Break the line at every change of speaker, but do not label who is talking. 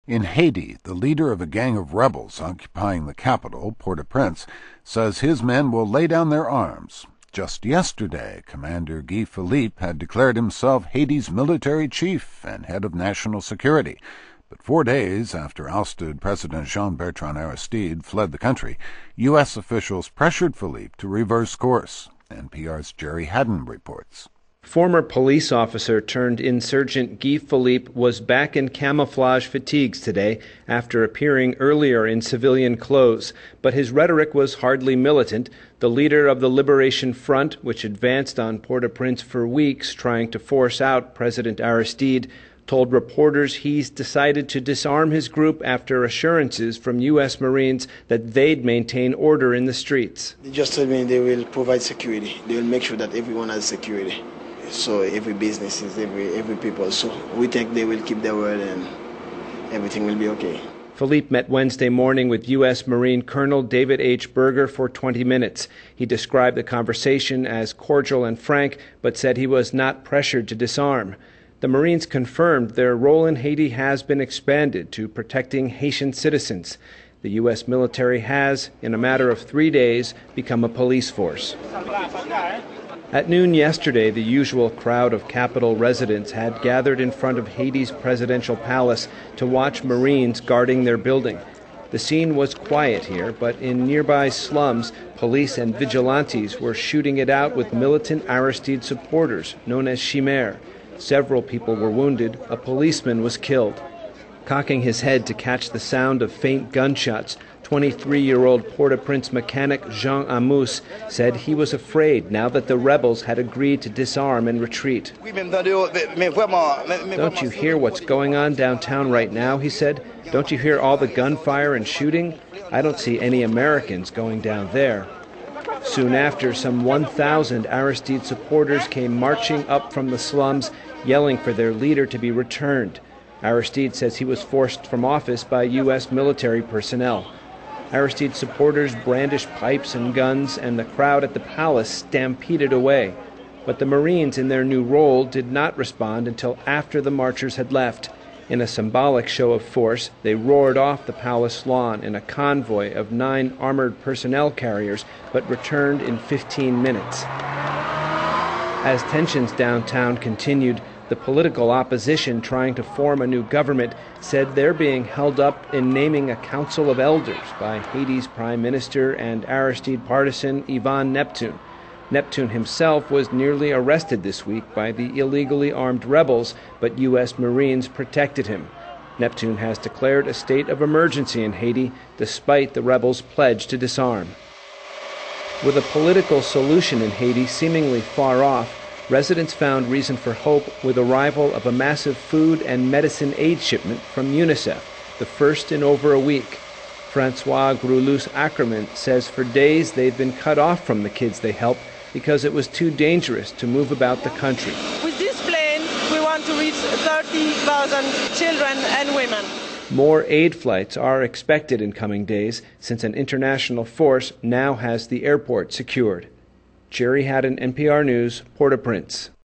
In Haiti, the leader of a gang of rebels occupying the capital, Port-au-Prince, says his men will lay down their arms. Just yesterday, Commander Guy Philippe had declared himself Haiti's military chief and head of national security. But 4 days after ousted President Jean-Bertrand Aristide fled the country, U.S. officials pressured Philippe to reverse course. NPR's Jerry Haddon reports.
Former police officer turned insurgent Guy Philippe was back in camouflage fatigues today after appearing earlier in civilian clothes, but his rhetoric was hardly militant. The leader of the Liberation Front, which advanced on Port-au-Prince for weeks trying to force out President Aristide, told reporters he's decided to disarm his group after assurances from U.S. Marines that they'd maintain order in the streets.
They just told me they will provide security. They will make sure that everyone has security. So every business is every people. So we think they will keep their word and everything will be okay.
Philippe met Wednesday morning with U.S. Marine Colonel David H. Berger for 20 minutes. He described the conversation as cordial and frank, but said he was not pressured to disarm. The Marines confirmed their role in Haiti has been expanded to protecting Haitian citizens. The U.S. military has, in a matter of 3 days, become a police force. At noon yesterday, the usual crowd of Capitol residents had gathered in front of Haiti's presidential palace to watch Marines guarding their building. The scene was quiet here, but in nearby slums, police and vigilantes were shooting it out with militant Aristide supporters, known as Chimères. Several people were wounded. A policeman was killed. Cocking his head to catch the sound of faint gunshots, 23-year-old Port-au-Prince mechanic Jean Amous said he was afraid now that the rebels had agreed to disarm and retreat. Don't you hear what's going on downtown right now, he said. Don't you hear all the gunfire and shooting? I don't see any Americans going down there. Soon after, some 1,000 Aristide supporters came marching up from the slums, yelling for their leader to be returned. Aristide says he was forced from office by U.S. military personnel. Aristide supporters brandished pipes and guns, and the crowd at the palace stampeded away. But the Marines in their new role did not respond until after the marchers had left. In a symbolic show of force, they roared off the palace lawn in a convoy of 9 armored personnel carriers, but returned in 15 minutes. As tensions downtown continued, the political opposition trying to form a new government said they're being held up in naming a council of elders by Haiti's prime minister and Aristide partisan Yvon Neptune. Neptune himself was nearly arrested this week by the illegally armed rebels, but U.S. Marines protected him. Neptune has declared a state of emergency in Haiti, despite the rebels' pledge to disarm. With a political solution in Haiti seemingly far off, residents found reason for hope with arrival of a massive food and medicine aid shipment from UNICEF, the first in over a week. Francois Groulous-Ackerman says for days they've been cut off from the kids they help because it was too dangerous to move about the country.
With this plane, we want to reach 30,000 children and women.
More aid flights are expected in coming days since an international force now has the airport secured. Jerry Haddon, NPR News, Port-au-Prince.